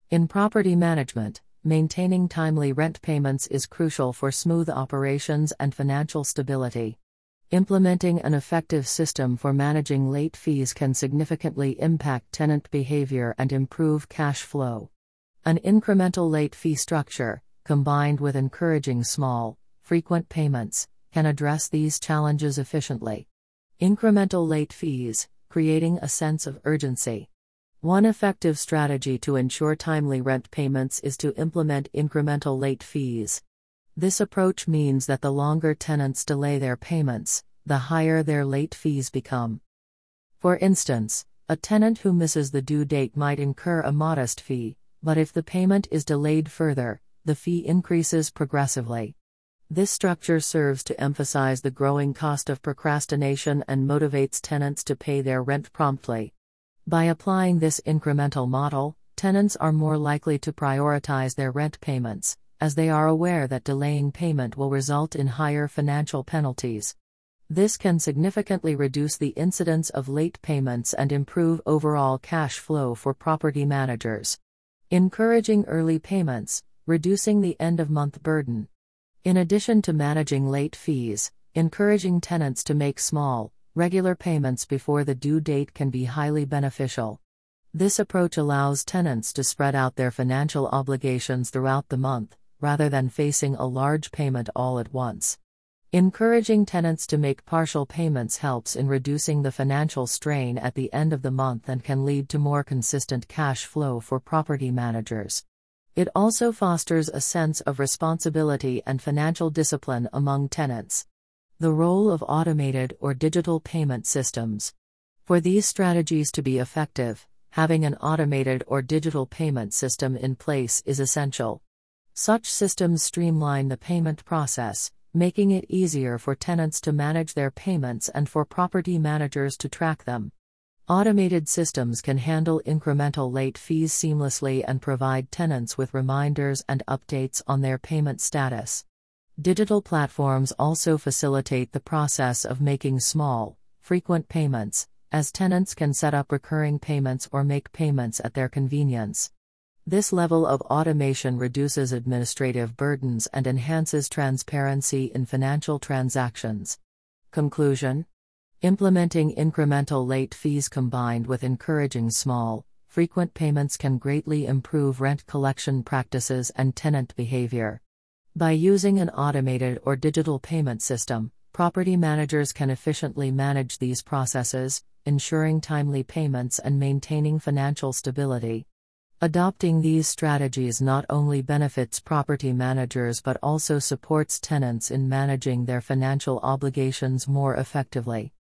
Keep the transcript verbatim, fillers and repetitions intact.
In property management, maintaining timely rent payments is crucial for smooth operations and financial stability. Implementing an effective system for managing late fees can significantly impact tenant behavior and improve cash flow. An incremental late fee structure, combined with encouraging small, frequent payments, can address these challenges efficiently. Incremental late fees, creating a sense of urgency. One effective strategy to ensure timely rent payments is to implement incremental late fees. This approach means that the longer tenants delay their payments, the higher their late fees become. For instance, a tenant who misses the due date might incur a modest fee, but if the payment is delayed further, the fee increases progressively. This structure serves to emphasize the growing cost of procrastination and motivates tenants to pay their rent promptly. By applying this incremental model, tenants are more likely to prioritize their rent payments, as they are aware that delaying payment will result in higher financial penalties. This can significantly reduce the incidence of late payments and improve overall cash flow for property managers. Encouraging early payments, reducing the end-of-month burden. In addition to managing late fees, encouraging tenants to make small, regular payments before the due date can be highly beneficial. This approach allows tenants to spread out their financial obligations throughout the month, rather than facing a large payment all at once. Encouraging tenants to make partial payments helps in reducing the financial strain at the end of the month and can lead to more consistent cash flow for property managers. It also fosters a sense of responsibility and financial discipline among tenants. The role of automated or digital payment systems. For these strategies to be effective, having an automated or digital payment system in place is essential. Such systems streamline the payment process, making it easier for tenants to manage their payments and for property managers to track them. Automated systems can handle incremental late fees seamlessly and provide tenants with reminders and updates on their payment status. Digital platforms also facilitate the process of making small, frequent payments, as tenants can set up recurring payments or make payments at their convenience. This level of automation reduces administrative burdens and enhances transparency in financial transactions. Conclusion: implementing incremental late fees combined with encouraging small, frequent payments can greatly improve rent collection practices and tenant behavior. By using an automated or digital payment system, property managers can efficiently manage these processes, ensuring timely payments and maintaining financial stability. Adopting these strategies not only benefits property managers but also supports tenants in managing their financial obligations more effectively.